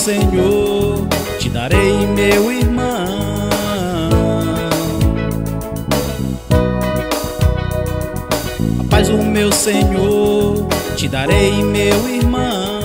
Senhor, te darei meu irmão. A paz do meu Senhor, te darei meu irmão.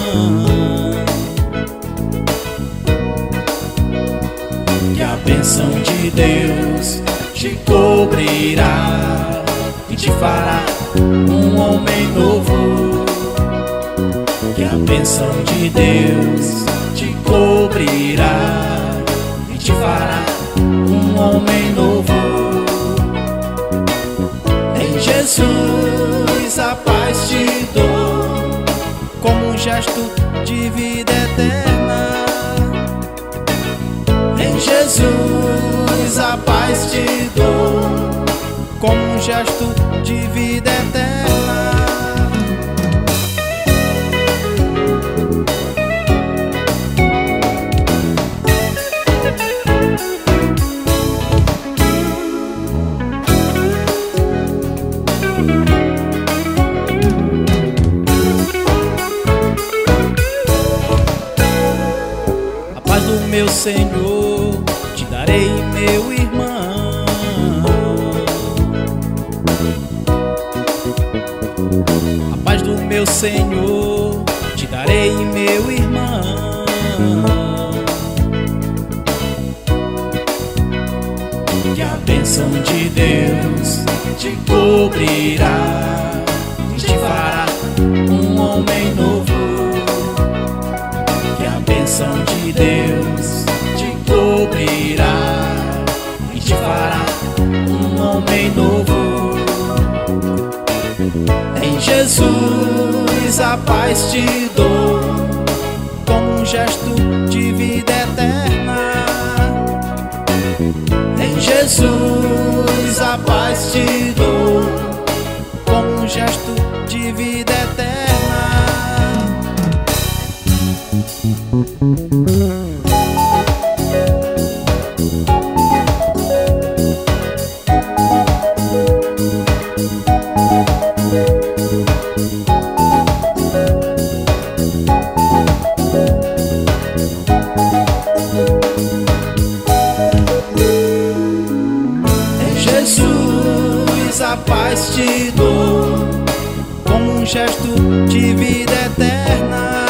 Que a bênção de Deus te cobrirá e te fará um homem novo. Que a bênção de Deus te cobrirá e te fará um homem novo. Em Jesus a paz te dou, como um gesto de vida eterna. Em Jesus a paz te dou, como um gesto de vida eterna. A paz do meu Senhor, te darei meu irmão. A paz do meu Senhor, te darei meu irmão. Que a bênção de Deus te cobrirá e te fará um homem novo. Que a bênção de Deus te cobrirá e te fará um homem novo. Em Jesus a paz te dou, como um gesto de vida eterna. Em Jesus a paz te dou, como um gesto de vida eterna. Em Jesus a paz te dou, como um gesto de vida eterna.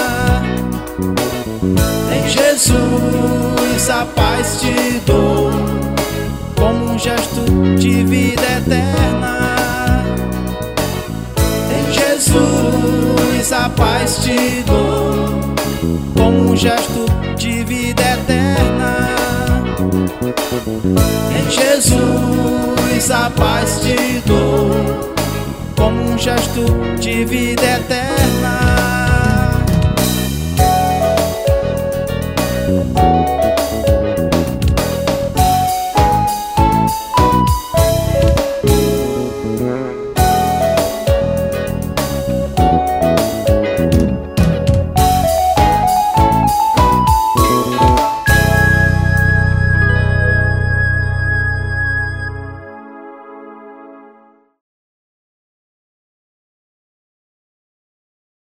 Em Jesus a paz te dou, como um gesto de vida eterna. Em Jesus a paz te dou, como um gesto de vida eterna. Em Jesus a paz te dou, como um gesto de vida eterna.